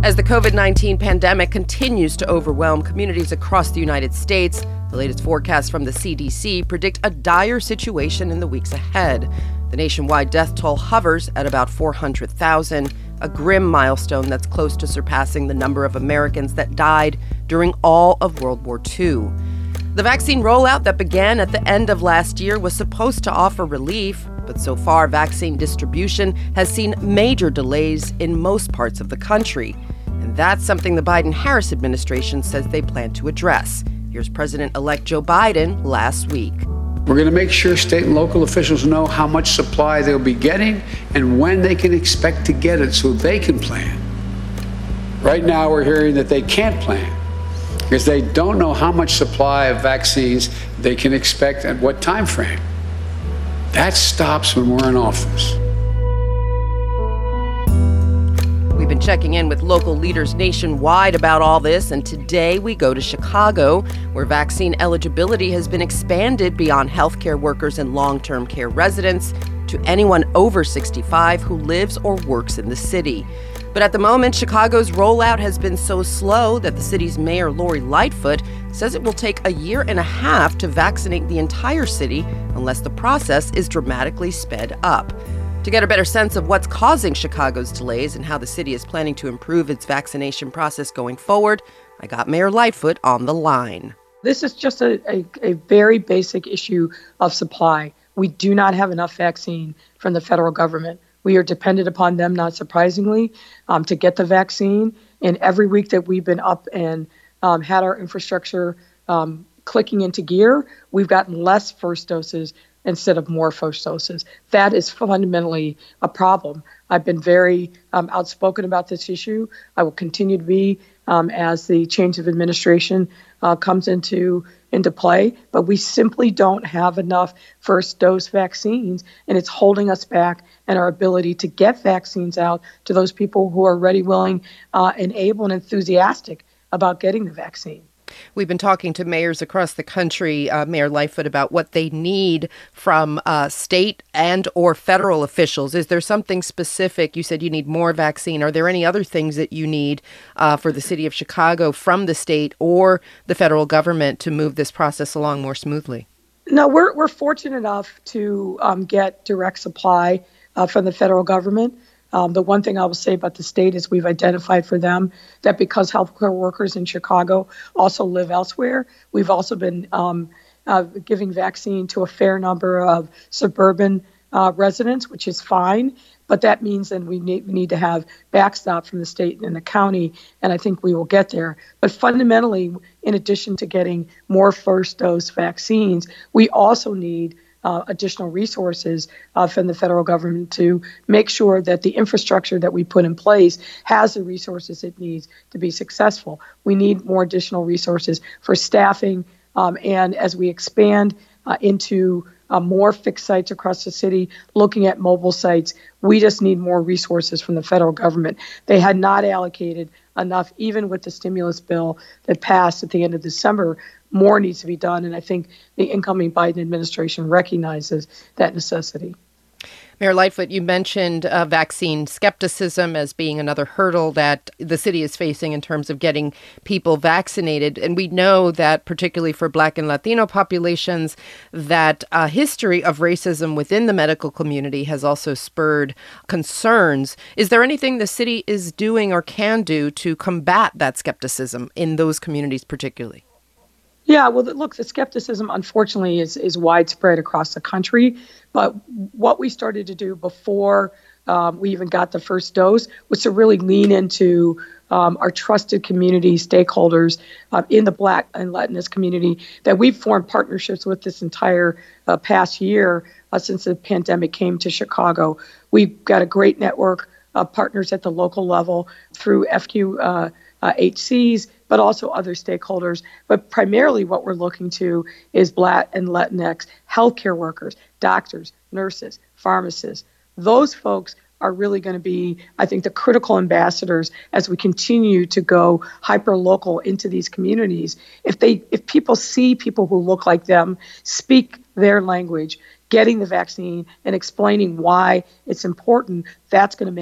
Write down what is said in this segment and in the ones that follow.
As the COVID-19 pandemic continues to overwhelm communities across the United States, the latest forecasts from the CDC predict a dire situation in the weeks ahead. The nationwide death toll hovers at about 400,000, a grim milestone that's close to surpassing the number of Americans that died during all of World War II. The vaccine rollout that began at the end of last year was supposed to offer relief, but so far vaccine distribution has seen major delays in most parts of the country. And that's something the Biden-Harris administration says they plan to address. Here's President-elect Joe Biden last week. We're going to make sure state and local officials know how much supply they'll be getting and when they can expect to get it so they can plan. Right now, we're hearing that they can't plan because they don't know how much supply of vaccines they can expect at what time frame. That stops when we're in office. We've been checking in with local leaders nationwide about all this, and today we go to Chicago, where vaccine eligibility has been expanded beyond healthcare workers and long-term care residents to anyone over 65 who lives or works in the city. But at the moment, Chicago's rollout has been so slow that the city's mayor, Lori Lightfoot, says it will take a year and a half to vaccinate the entire city unless the process is dramatically sped up. To get a better sense of what's causing Chicago's delays and how the city is planning to improve its vaccination process going forward, I got Mayor Lightfoot on the line. This is just a very basic issue of supply. We do not have enough vaccine from the federal government. We are dependent upon them, not surprisingly, to get the vaccine. And every week that we've been up and had our infrastructure clicking into gear, we've gotten less first doses instead of more first doses. That is fundamentally a problem. I've been very outspoken about this issue. I will continue to be as the change of administration comes into play, but we simply don't have enough first dose vaccines, and it's holding us back in our ability to get vaccines out to those people who are ready, willing, and able and enthusiastic about getting the vaccine. We've been talking to mayors across the country, Mayor Lightfoot, about what they need from state and or federal officials. Is there something specific? You said you need more vaccine. Are there any other things that you need for the city of Chicago from the state or the federal government to move this process along more smoothly? No, we're fortunate enough to get direct supply from the federal government. The one thing I will say about the state is we've identified for them that because healthcare workers in Chicago also live elsewhere, we've also been giving vaccine to a fair number of suburban residents, which is fine. But that means then we need to have backstop from the state and the county, and I think we will get there. But fundamentally, in addition to getting more first dose vaccines, we also need additional resources from the federal government to make sure that the infrastructure that we put in place has the resources it needs to be successful. We need more additional resources for staffing, and as we expand into more fixed sites across the city, looking at mobile sites, we just need more resources from the federal government. They had not allocated enough, even with the stimulus bill that passed at the end of December. More needs to be done, and I think the incoming Biden administration recognizes that necessity. Mayor Lightfoot, you mentioned vaccine skepticism as being another hurdle that the city is facing in terms of getting people vaccinated. And we know that particularly for Black and Latino populations, that a history of racism within the medical community has also spurred concerns. Is there anything the city is doing or can do to combat that skepticism in those communities particularly? Yeah, well, look, the skepticism, unfortunately, is widespread across the country. But what we started to do before we even got the first dose was to really lean into our trusted community stakeholders in the Black and Latinx community that we've formed partnerships with this entire past year since the pandemic came to Chicago. We've got a great network of partners at the local level through FQHCs, but also other stakeholders. But primarily what we're looking to is Black and Latinx healthcare workers, doctors, nurses, pharmacists. Those folks are really going to be, I think, the critical ambassadors as we continue to go hyper-local into these communities. If people see people who look like them, speak their language, getting the vaccine and explaining why it's important, that's going to make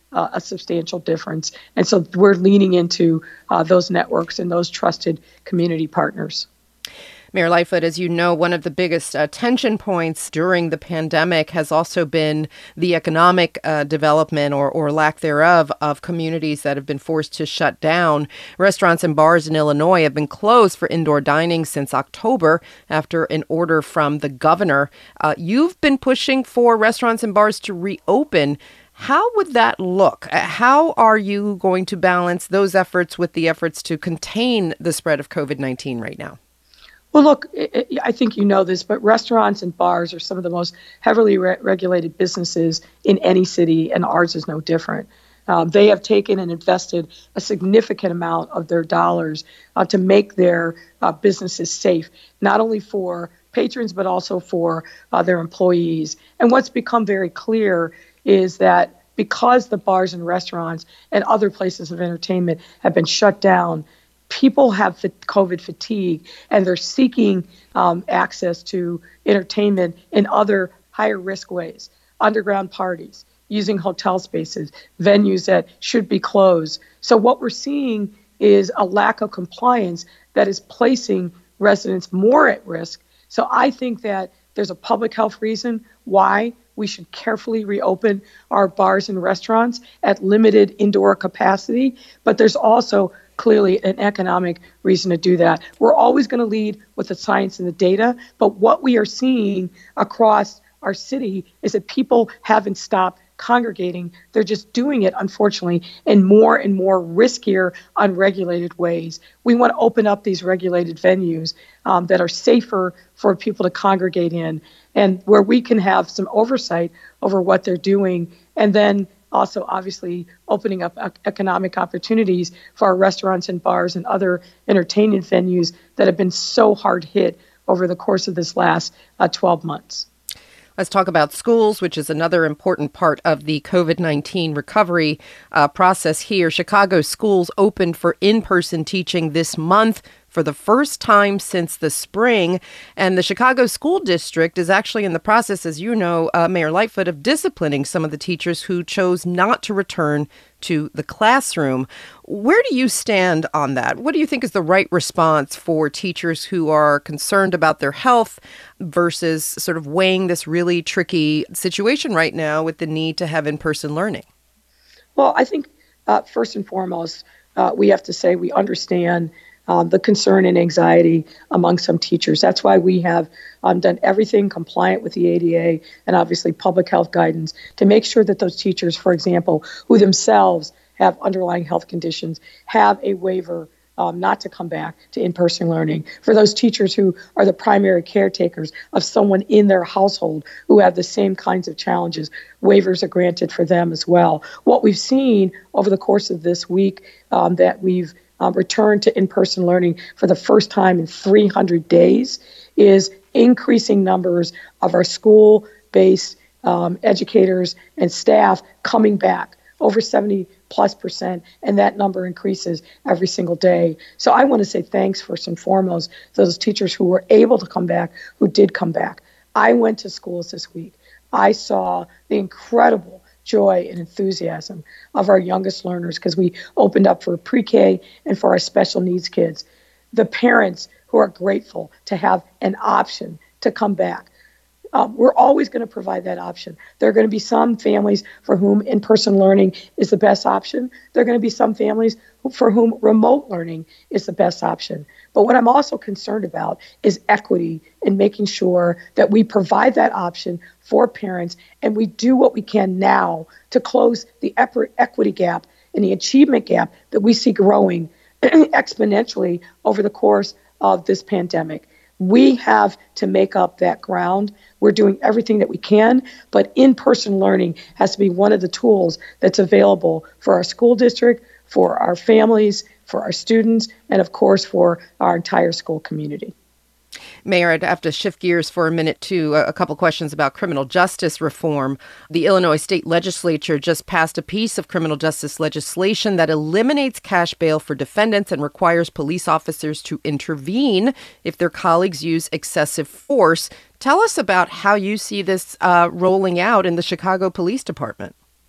a substantial difference. And so we're leaning into those networks and those trusted community partners. Mayor Lightfoot, as you know, one of the biggest tension points during the pandemic has also been the economic development or lack thereof of communities that have been forced to shut down. Restaurants and bars in Illinois have been closed for indoor dining since October after an order from the governor. You've been pushing for restaurants and bars to reopen. How would that look? How are you going to balance those efforts with the efforts to contain the spread of COVID-19 right now? Well, look, I think you know this, but restaurants and bars are some of the most heavily regulated businesses in any city, and ours is no different. They have taken and invested a significant amount of their dollars to make their businesses safe, not only for patrons, but also for their employees. And what's become very clear is that because the bars and restaurants and other places of entertainment have been shut down, people have COVID fatigue, and they're seeking access to entertainment in other higher risk ways, underground parties, using hotel spaces, venues that should be closed. So what we're seeing is a lack of compliance that is placing residents more at risk. So I think that there's a public health reason why we should carefully reopen our bars and restaurants at limited indoor capacity, but there's also clearly an economic reason to do that. We're always going to lead with the science and the data, but what we are seeing across our city is that people haven't stopped congregating. They're just doing it, unfortunately, in more and more riskier, unregulated ways. We want to open up these regulated venues that are safer for people to congregate in, and where we can have some oversight over what they're doing, and then also obviously opening up economic opportunities for our restaurants and bars and other entertainment venues that have been so hard hit over the course of this last 12 months. Let's talk about schools, which is another important part of the COVID-19 recovery process here. Chicago schools opened for in-person teaching this month for the first time since the spring. And the Chicago School District is actually in the process, as you know, Mayor Lightfoot, of disciplining some of the teachers who chose not to return to the classroom. Where do you stand on that? What do you think is the right response for teachers who are concerned about their health versus sort of weighing this really tricky situation right now with the need to have in-person learning? Well, I think first and foremost, we have to say we understand the concern and anxiety among some teachers. That's why we have done everything compliant with the ADA and obviously public health guidance to make sure that those teachers, for example, who themselves have underlying health conditions, have a waiver not to come back to in-person learning. For those teachers who are the primary caretakers of someone in their household who have the same kinds of challenges, waivers are granted for them as well. What we've seen over the course of this week that we've returned to in-person learning for the first time in 300 days is increasing numbers of our school-based educators and staff coming back, over 70+%, and that number increases every single day. So I want to say thanks first and foremost to those teachers who were able to come back, who did come back. I went to schools this week. I saw the incredible joy and enthusiasm of our youngest learners because we opened up for pre-K and for our special needs kids. The parents who are grateful to have an option to come back. We're always going to provide that option. There are going to be some families for whom in-person learning is the best option. There are going to be some families for whom remote learning is the best option. But what I'm also concerned about is equity and making sure that we provide that option for parents and we do what we can now to close the equity gap and the achievement gap that we see growing exponentially over the course of this pandemic. We have to make up that ground. We're doing everything that we can, but in-person learning has to be one of the tools that's available for our school district, for our families, for our students, and of course for our entire school community. Mayor, I'd have to shift gears for a minute to a couple questions about criminal justice reform. The Illinois State Legislature just passed a piece of criminal justice legislation that eliminates cash bail for defendants and requires police officers to intervene if their colleagues use excessive force. Tell us about how you see this rolling out in the Chicago Police Department.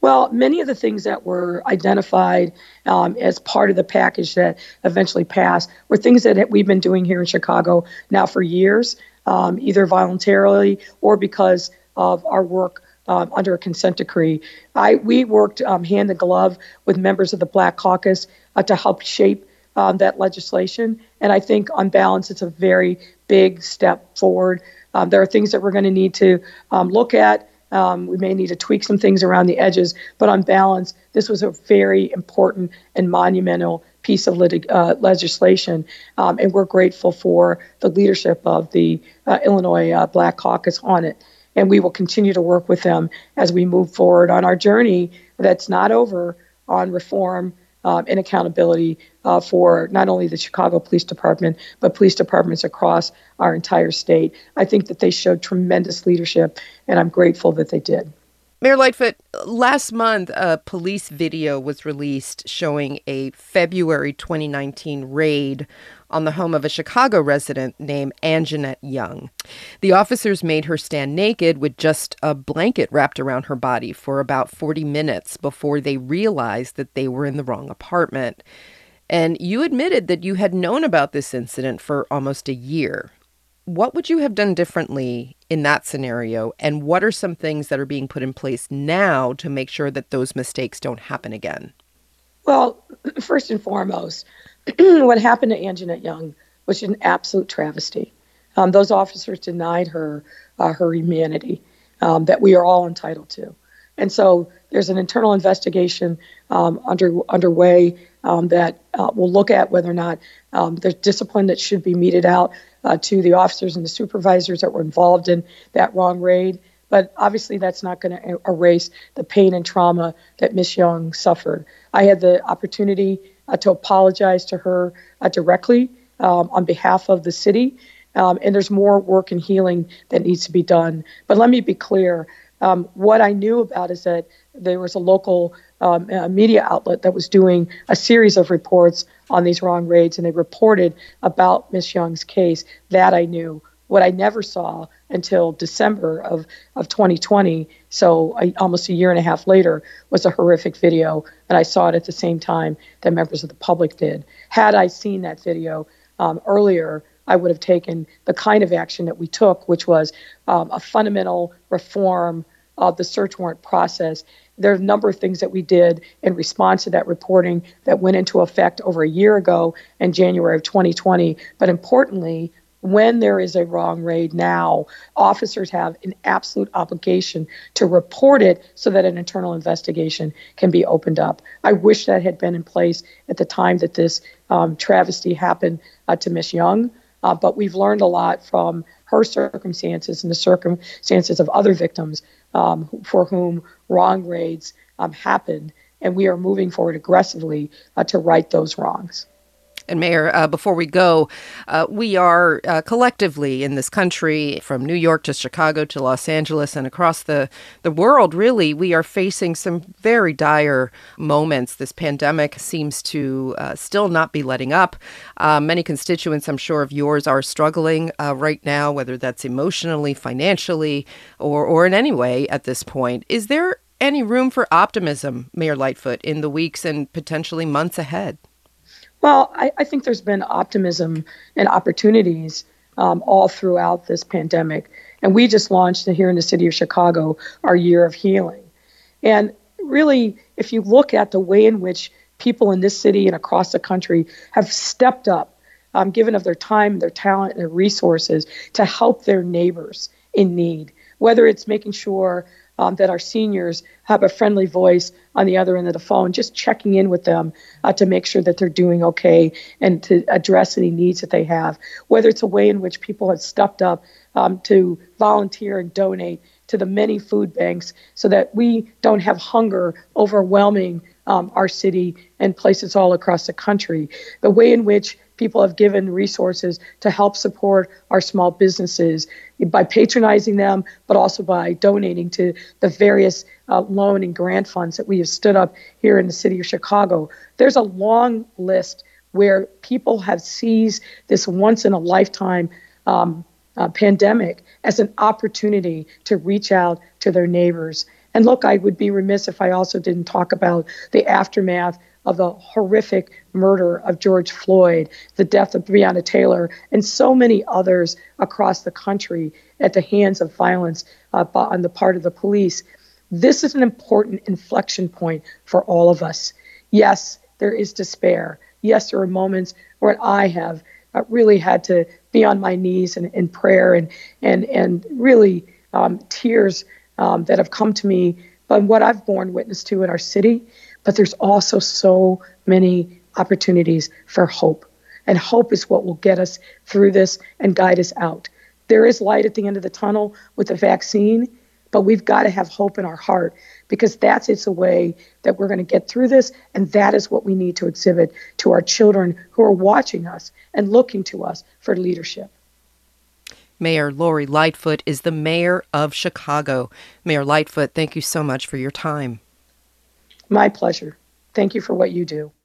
Well, many of the things that were identified as part of the package that eventually passed were things that we've been doing here in Chicago now for years, either voluntarily or because of our work under a consent decree. We worked hand in glove with members of the Black Caucus to help shape that legislation. And I think on balance, it's a very big step forward. There are things that we're going to need to look at. We may need to tweak some things around the edges, but on balance, this was a very important and monumental piece of legislation, and we're grateful for the leadership of the Illinois Black Caucus on it. And we will continue to work with them as we move forward on our journey that's not over on reform and accountability for not only the Chicago Police Department, but police departments across our entire state. I think that they showed tremendous leadership, and I'm grateful that they did. Mayor Lightfoot, last month, a police video was released showing a February 2019 raid on the home of a Chicago resident named Anjanette Young. The officers made her stand naked with just a blanket wrapped around her body for about 40 minutes before they realized that they were in the wrong apartment. And you admitted that you had known about this incident for almost a year. What would you have done differently in that scenario? And what are some things that are being put in place now to make sure that those mistakes don't happen again? Well, first and foremost, what happened to Anjanette Young was an absolute travesty. Those officers denied her her humanity that we are all entitled to. And so there's an internal investigation underway that will look at whether or not there's discipline that should be meted out to the officers and the supervisors that were involved in that wrong raid. But obviously that's not going to erase the pain and trauma that Ms. Young suffered. I had the opportunity to apologize to her directly on behalf of the city. And there's more work and healing that needs to be done. But let me be clear. What I knew about is that there was a local media outlet that was doing a series of reports on these wrong raids, and they reported about Ms. Young's case. That I knew. What I never saw until December of 2020, so almost a year and a half later, was a horrific video, and I saw it at the same time that members of the public did. Had I seen that video earlier, I would have taken the kind of action that we took, which was a fundamental reform of the search warrant process. There are a number of things that we did in response to that reporting that went into effect over a year ago in January of 2020. But importantly, when there is a wrong raid now, officers have an absolute obligation to report it so that an internal investigation can be opened up. I wish that had been in place at the time that this travesty happened to Ms. Young. But we've learned a lot from her circumstances and the circumstances of other victims for whom wrong raids happened. And we are moving forward aggressively to right those wrongs. And Mayor, before we go, we are collectively in this country, from New York to Chicago to Los Angeles and across the world, really, we are facing some very dire moments. This pandemic seems to still not be letting up. Many constituents, I'm sure of yours, are struggling right now, whether that's emotionally, financially, or in any way at this point. Is there any room for optimism, Mayor Lightfoot, in the weeks and potentially months ahead? Well, I think there's been optimism and opportunities all throughout this pandemic. And we just launched here in the city of Chicago our year of healing. And really, if you look at the way in which people in this city and across the country have stepped up, given of their time, their talent, and their resources to help their neighbors in need, whether it's making sure that our seniors have a friendly voice on the other end of the phone, just checking in with them to make sure that they're doing okay and to address any needs that they have, whether it's a way in which people have stepped up to volunteer and donate to the many food banks so that we don't have hunger overwhelming our city and places all across the country, the way in which people have given resources to help support our small businesses by patronizing them, but also by donating to the various loan and grant funds that we have stood up here in the city of Chicago. There's a long list where people have seized this once-in-a-lifetime pandemic as an opportunity to reach out to their neighbors. And look, I would be remiss if I also didn't talk about the aftermath of the horrific murder of George Floyd, the death of Breonna Taylor, and so many others across the country at the hands of violence on the part of the police. This is an important inflection point for all of us. Yes, there is despair. Yes, there are moments where I have really had to be on my knees in prayer and really tears that have come to me by what I've borne witness to in our city. But there's also so many opportunities for hope. And hope is what will get us through this and guide us out. There is light at the end of the tunnel with the vaccine, but we've got to have hope in our heart, because it's a way that we're going to get through this. And that is what we need to exhibit to our children who are watching us and looking to us for leadership. Mayor Lori Lightfoot is the mayor of Chicago. Mayor Lightfoot, thank you so much for your time. My pleasure. Thank you for what you do.